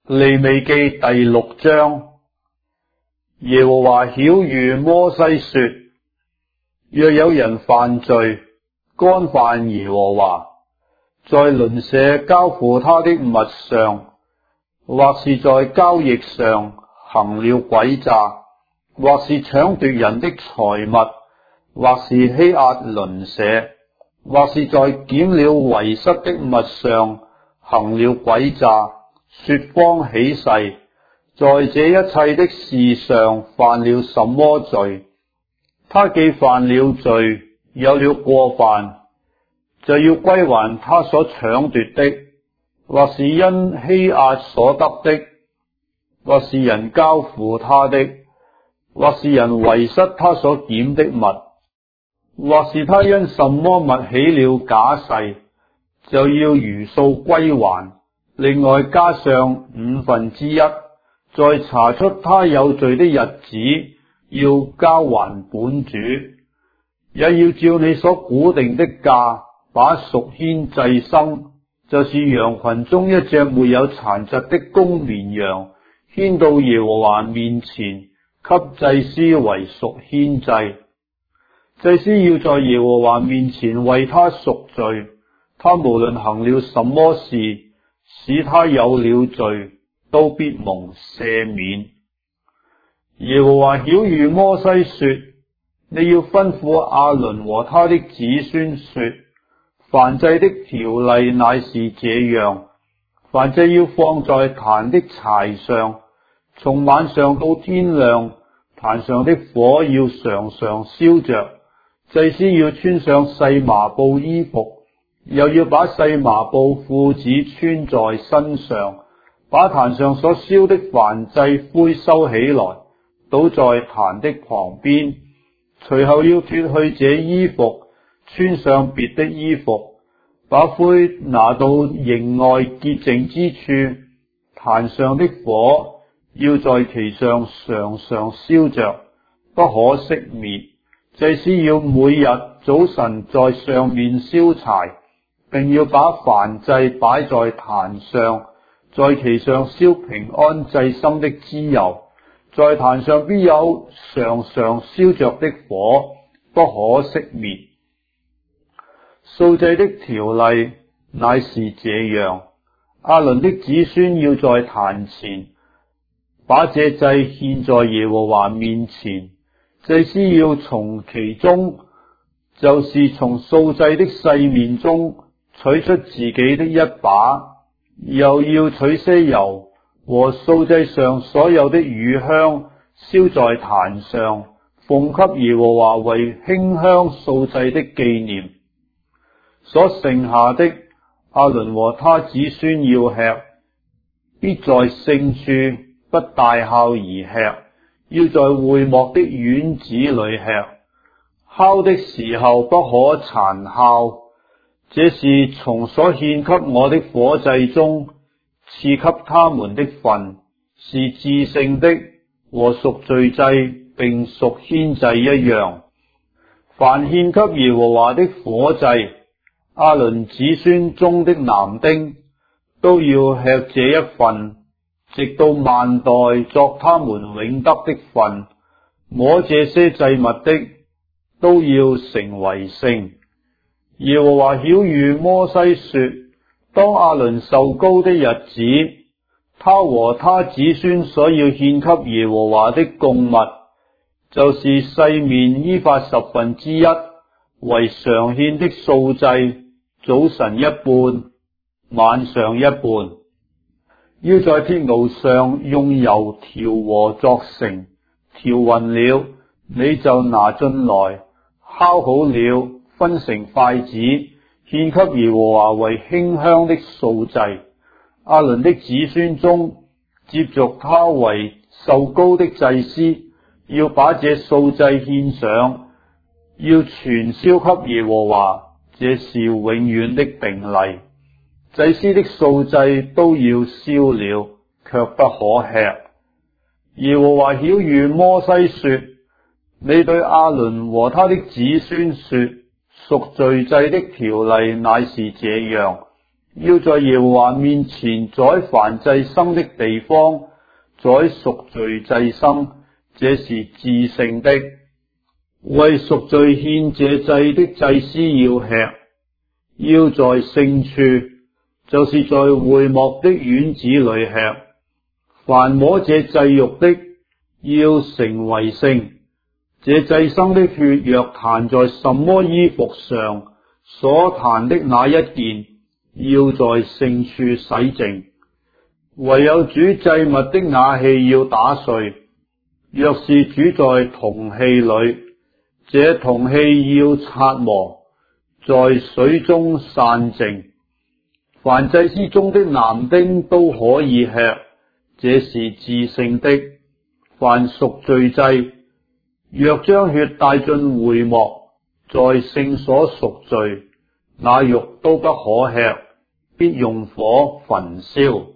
利未記第6章。耶和華曉諭摩西說：若有人犯罪，干犯耶和華，在鄰舍交付他的物上，或是在交易上行了詭詐，或是搶奪人的財物，或是欺壓鄰舍，或是在撿了遺失的物上行了詭詐，說謊起誓，在這一切的事上犯了什麼罪，他既犯了罪，有了過犯，就要歸還他所搶奪的，或是因欺壓所得的，或是人交付他的，或是人遺失他所撿的物，或是他因什麼物起了假誓，就要如數歸還，另外加上1/5，在查出他有罪的日子，要交還本主，也要照你所估定的價，把贖愆祭牲，就是羊群中一隻沒有殘疾的公綿羊，牽到耶和華面前，給祭司為贖愆祭。祭司要在耶和華面前為他贖罪，他無論行了什麼事，使他有了罪，都必蒙赦免。耶和華曉諭摩西說：你要吩咐亞倫和他的子孫說，燔祭的條例乃是這樣：燔祭要放在壇的柴上，從晚上到天亮，壇上的火要常常燒着。祭司要穿上細麻布衣服，又要把細麻布褲子穿在身上，把壇上所燒的燔祭灰收起來，倒在壇的旁邊。隨後要脫去這衣服，穿上別的衣服，把灰拿到營外潔淨之處。壇上的火要在其上常常燒着，不可熄滅。祭司要每日早晨在上面燒柴，並要把燔祭擺在壇上，在其上燒平安祭牲的脂油。在壇上必有常常燒着的火，不可熄滅。素祭的條例乃是這樣：亞倫的子孫要在壇前把這祭獻在耶和華面前。祭司要從其中，就是從素祭的細面中取出自己的一把，又要取些油和素祭上所有的乳香，燒在壇上，奉給耶和華為馨香素祭的紀念。所剩下的，亞倫和他子孫要吃，必在聖處不大酵而吃，要在會幕的院子裏吃，烤的時候不可殘烤。這是從所獻給我的火祭中賜給他們的份，是至聖的，和贖罪祭並贖愆祭一樣。凡獻給耶和華的火祭，亞倫子孫中的男丁都要吃這一份，直到萬代，作他們永得的份。摸這些祭物的都要成為聖。耶和華曉諭摩西說：當亞倫受膏的日子，他和他子孫所要獻給耶和華的供物，就是細麵伊法1/10，為常獻的素祭，早晨一半，晚上一半。要在鐵鏊上用油調和作成，調勻了，你就拿進來，烤好了，分成塊子，獻給耶和華為馨香的素祭。亞倫的子孫中，接續他為受膏的祭司，要把這素祭獻上，要全燒給耶和華，這是永遠的定例。祭司的素祭都要燒了，卻不可吃。耶和華曉諭摩西說：你對亞倫和他的子孫說，贖罪祭的條例乃是這樣： 要在耶和華面前宰燔祭牲的地方宰贖罪祭牲，這是至聖的。為贖罪獻這祭的祭司要吃，要在聖處，就是在會幕的院子裏吃。凡摸這祭肉的，要成為聖。這祭牲的血若彈在什麼衣服上，所彈的那一件，要在聖處洗淨。唯有煮祭物的瓦器要打碎。若是煮在銅器裏，這銅器要擦磨，在水中散淨。凡祭司中的男丁都可以吃，這是至聖的。凡贖罪祭，若將血帶進會幕，在聖所贖罪，那肉都不可吃，必用火焚燒。